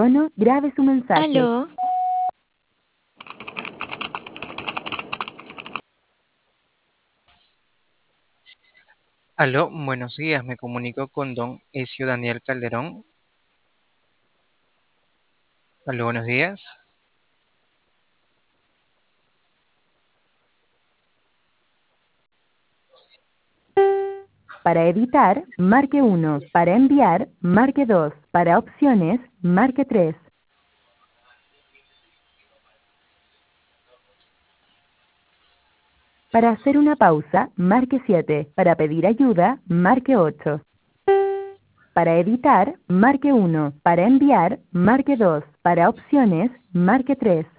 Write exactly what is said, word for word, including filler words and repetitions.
tono, grabe su mensaje. Aló. Aló, buenos días, me comunico con don Ezio Daniel Calderón. Aló, buenos días. Para editar, marque uno. Para enviar, marque dos. Para opciones, marque tres. Para hacer una pausa, marque siete. Para pedir ayuda, marque ocho. Para editar, marque uno. Para enviar, marque dos. Para opciones, marque tres.